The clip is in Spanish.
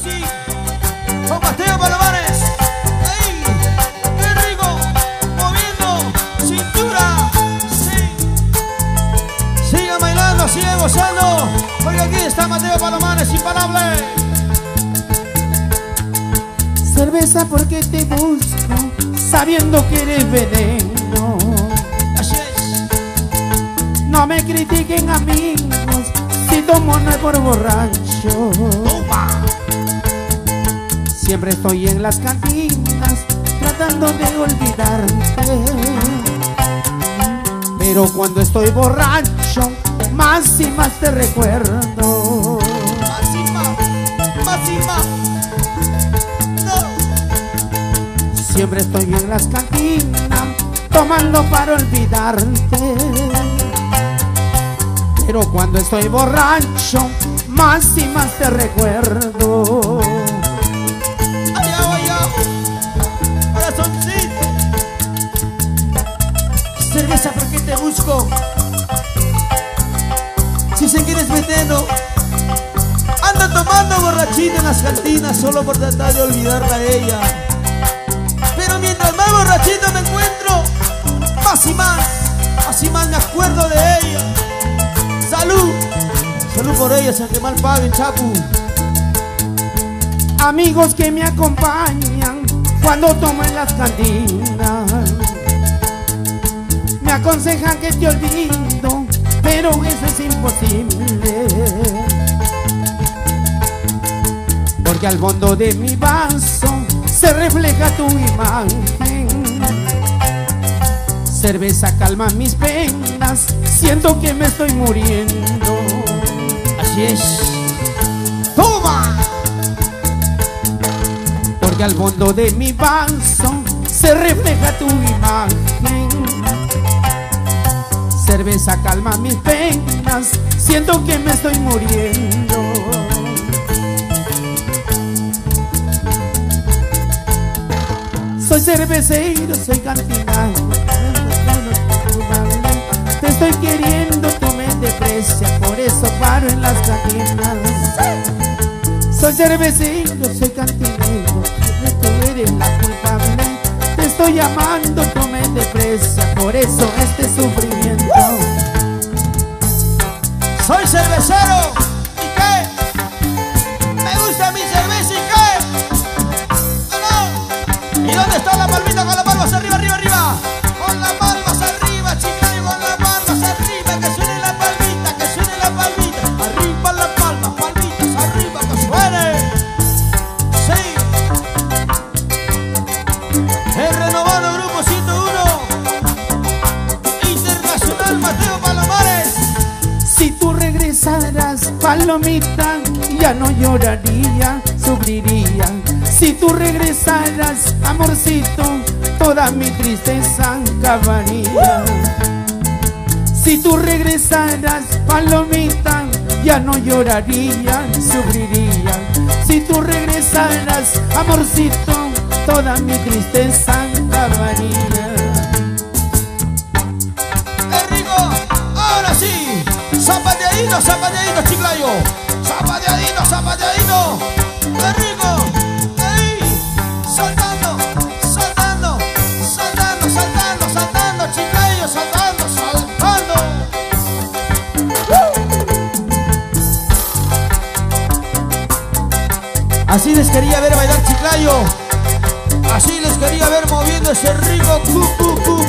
sí, con Mateo Palomares. ¡Ay! ¡Qué rico! Moviendo cintura. Sí. Sigan bailando, sigan gozando. Porque aquí está Mateo Palomares, imparable. Cerveza porque te busco, sabiendo que eres veneno. Así es. No me critiquen amigos, si tomo no es por borracho. Toma. Siempre estoy en las cantinas tratando de olvidarte, pero cuando estoy borracho más y más te recuerdo. Más y más, más y más. Siempre estoy en las cantinas tomando para olvidarte, pero cuando estoy borracho más y más te recuerdo. Allá, corazoncito. Cerveza porque te busco. Si se quieres veneno, anda tomando borrachita en las cantinas solo por tratar de olvidarla a ella. Pero mientras más borrachito me encuentro, más y más me acuerdo de ella. ¡Salud! Salud por ellas, aunque mal paguen, chapu. Amigos que me acompañan cuando tomo en las cantinas me aconsejan que te olvido, pero eso es imposible, porque al fondo de mi vaso se refleja tu imagen. Cerveza calma mis penas, siento que me estoy muriendo. Así es. ¡Toma! Porque al fondo de mi vaso se refleja tu imagen. Cerveza calma mis penas, siento que me estoy muriendo. Soy cervecero, soy cantinero, te estoy queriendo, tú me desprecias, por eso paro en las cantinas. Soy cervecero, soy cantinero, tú eres la culpable. Te estoy llamando, tú me desprecias, por eso este sufrimiento. Soy cervecero, ¿y qué? Me gusta mi cerveza, ¿y qué? ¿Y dónde está la palmita con las palmas arriba, arriba, arriba? Con las palmas arriba, Chiclayo, con las palmas arriba. Que suene la palmita, que suene la palmita. Arriba las palmas, palmitas arriba, que suene. Sí. El renovado grupo 101 Internacional Mateo Palomares. Si tú regresaras, palomita, ya no lloraría, sufriría. Si tú regresaras, amorcito, toda mi tristeza acabaría. Si tú regresaras, palomita, ya no lloraría, sufriría. Si tú regresaras, amorcito, toda mi tristeza acabaría. ¡Qué rico! ¡Ahora sí! ¡Zapateadito, zapateadito, Chiclayo! ¡Zapateadito, zapateadito! ¡Qué rico! ¡Ahí! ¡Saltando, saltando, saltando, saltando, saltando, Chiclayo! ¡Saltando, saltando! Así les quería ver bailar, Chiclayo. Así les quería ver moviendo ese rico cu, cu, cu.